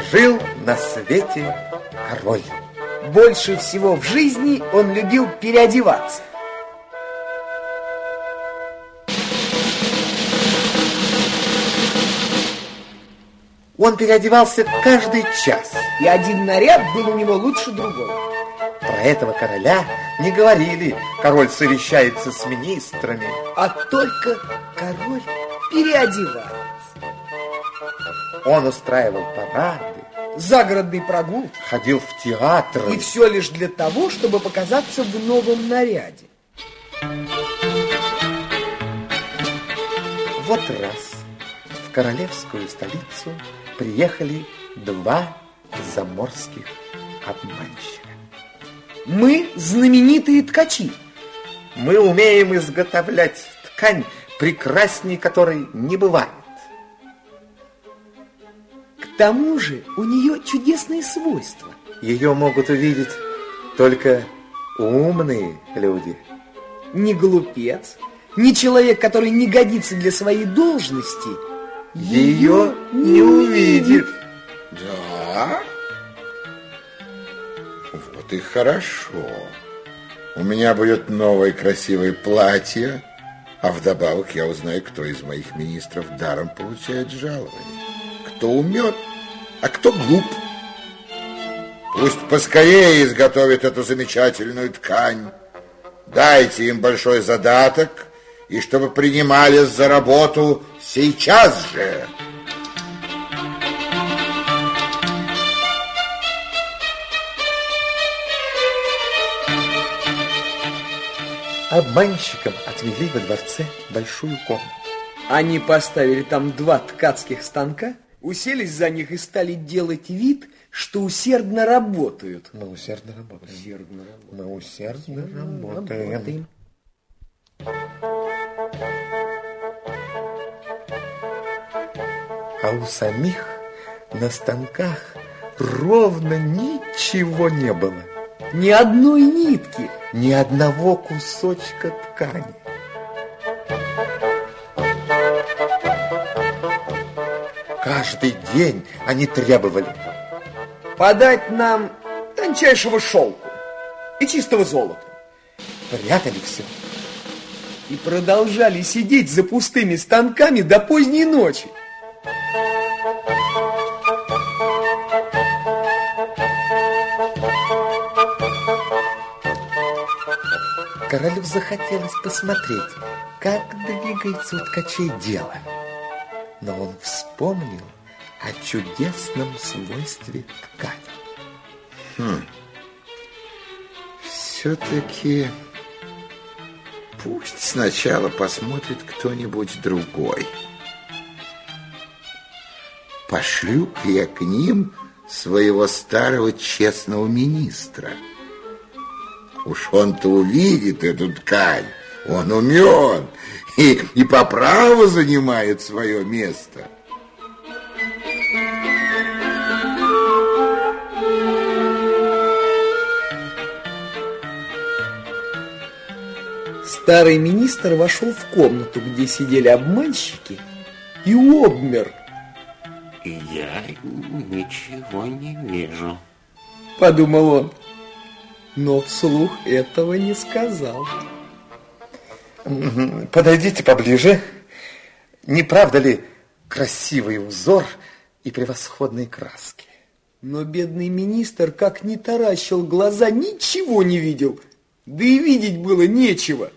Жил на свете король. Больше всего в жизни он любил переодеваться. Он переодевался каждый час. И один наряд был у него лучше другого. Про этого короля не говорили: король совещается с министрами. А только король переодевается. Он устраивал парады, загородные прогулки, ходил в театр. И все лишь для того, чтобы показаться в новом наряде. Вот раз в королевскую столицу приехали два заморских обманщика. Мы знаменитые ткачи. Мы умеем изготовлять ткань, прекрасней которой не бывает. К тому же у нее чудесные свойства. Ее могут увидеть только умные люди. Ни глупец, ни человек, который не годится для своей должности, ее не увидит. Да? Вот и хорошо. У меня будет новое красивое платье, а вдобавок я узнаю, кто из моих министров даром получает жалование. Кто умен, а кто глуп. Пусть поскорее изготовит эту замечательную ткань. Дайте им большой задаток, и чтобы принимались за работу сейчас же. Обманщикам отвели во дворце большую комнату. Они поставили там два ткацких станка, уселись за них и стали делать вид, что усердно работают. Мы усердно работаем. Усердно работаем. Мы усердно работаем. А у самих на станках ровно ничего не было. Ни одной нитки, ни одного кусочка ткани. Каждый день они требовали: подать нам тончайшего шелку и чистого золота. Прятали все. И продолжали сидеть за пустыми станками до поздней ночи. Королю захотелось посмотреть, как двигается у ткачей дело. Но он вспомнил о чудесном свойстве ткани. Все-таки пусть сначала посмотрит кто-нибудь другой. Пошлю я к ним своего старого честного министра. Уж он-то увидит эту ткань, он умен и по праву занимает свое место. Старый министр вошел в комнату, где сидели обманщики, и обмер. Я ничего не вижу, подумал он, но вслух этого не сказал. Подойдите поближе. Не правда ли красивый узор и превосходные краски? Но бедный министр, как ни таращил глаза, ничего не видел. Да и видеть было нечего.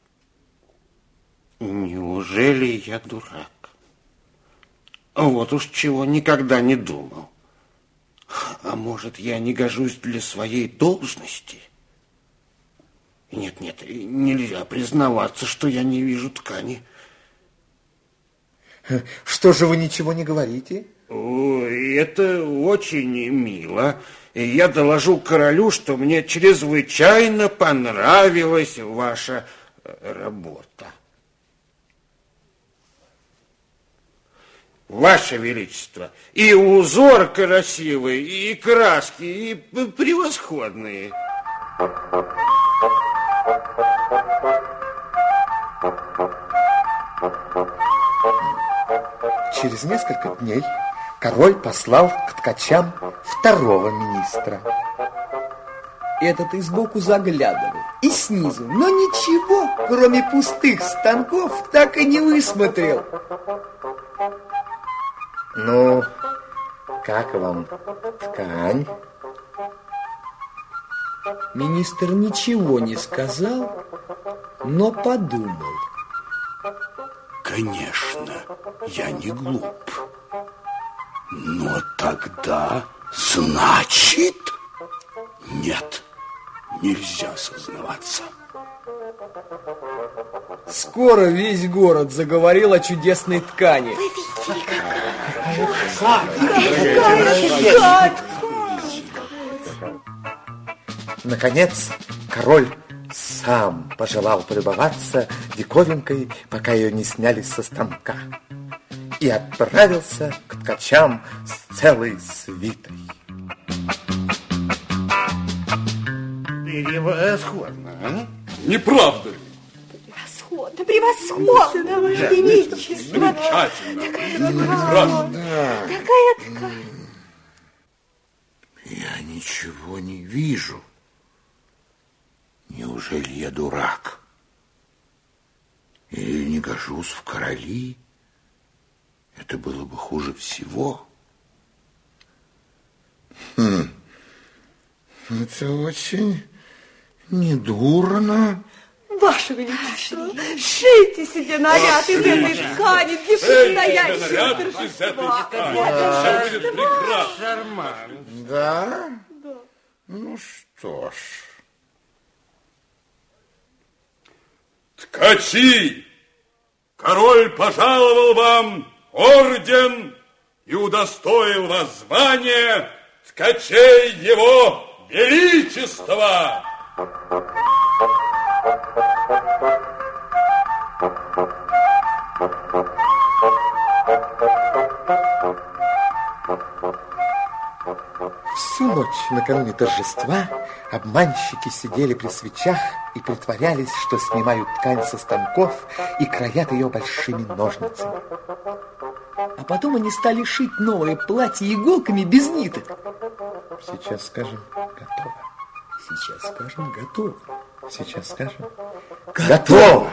Неужели я дурак? Вот уж чего никогда не думал. А может, я не гожусь для своей должности? Нет, нельзя признаваться, что я не вижу ткани. Что же вы ничего не говорите? Ой, это очень мило. И я доложу королю, что мне чрезвычайно понравилась ваша работа. Ваше Величество, и узор красивый, и краски, и превосходные. Через несколько дней король послал к ткачам второго министра. Этот и сбоку заглядывал, и снизу, но ничего, кроме пустых станков, так и не высмотрел. Ну, как вам ткань? Министр ничего не сказал, но подумал. Конечно, я не глуп. Но тогда, значит, нет, нельзя сознаваться. Скоро весь город заговорил о чудесной ткани. Наконец, король сам пожелал полюбоваться диковинкой, пока ее не сняли со станка, и отправился к ткачам с целой свитой. Превосходно, а? Не правда ли? Превосходно, превосходно, ваше величество. Замечательно. Такая ткань. Я ничего не вижу. Неужели я дурак? Или не гожусь в короли? Это было бы хуже всего. Это очень недурно. Ваше величество, шейте себе наряд из этой ткани для предстоящего торжества. Все будет прекрасно. Да? Ну что ж. Ткачи, король пожаловал вам орден и удостоил вас звания ткачей его величества. Всю ночь накануне торжества обманщики сидели при свечах и притворялись, что снимают ткань со станков и краят ее большими ножницами. А потом они стали шить новое платье иголками без ниток. Сейчас скажем, готово. Сейчас скажем, готово. Сейчас скажем, готово.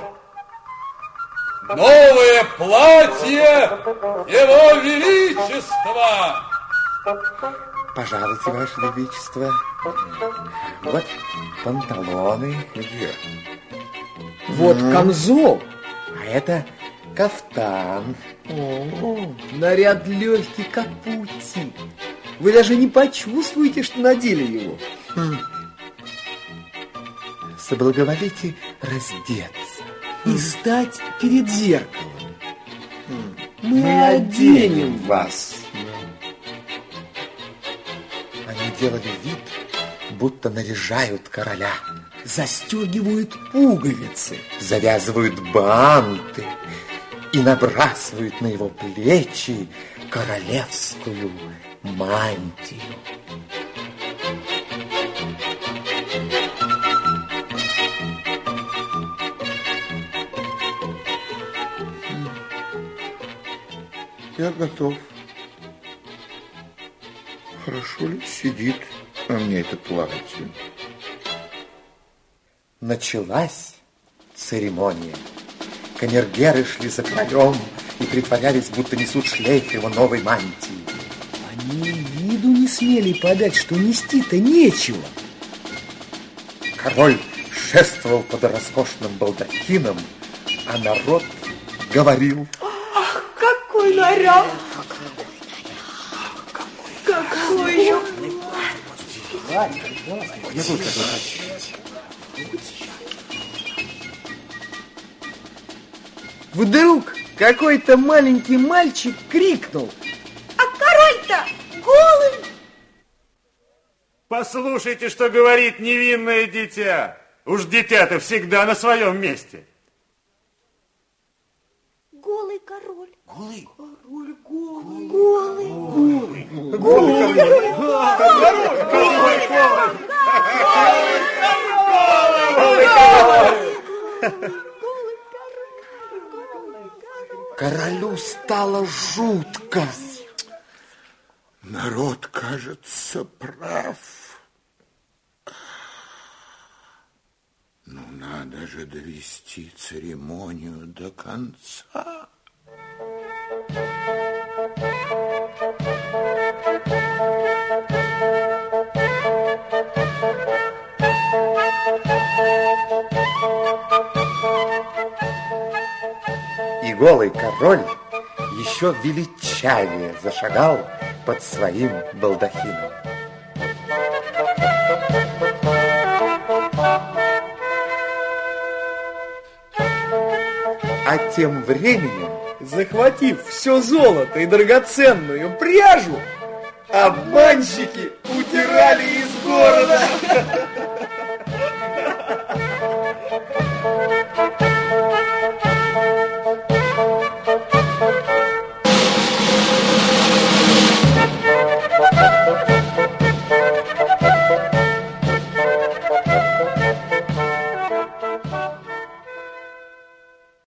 Новое платье его величества. Пожалуйте, ваше величество. Вот панталоны. Где? Вот камзол. А это кафтан. Наряд легкий, как паутина. Вы даже не почувствуете, что надели его. Соблаговолите раздеться И стать перед зеркалом. Мы оденем вас. Они делали вид, будто наряжают короля. Застегивают пуговицы. Завязывают банты и набрасывают на его плечи королевскую мантию. Я готов. Хорошо ли сидит на мне это платье? Началась церемония. Камергеры шли за королем и притворялись, будто несут шлейф его новой мантии. Они виду не смели подать, что нести-то нечего. Король шествовал под роскошным балдахином, а народ говорил: Ах, какой наряд! Какой! Вдруг какой-то маленький мальчик крикнул: А король-то голый! Послушайте, что говорит невинное дитя. Уж дитя-то всегда на своем месте. Голый король. Голый? Король голый. Голый. Голый королю стало жутко. Народ, кажется, прав. Ну, надо же довести церемонию до конца. И голый король еще величавее зашагал под своим балдахином. А тем временем, захватив все золото и драгоценную пряжу, обманщики удирали из города.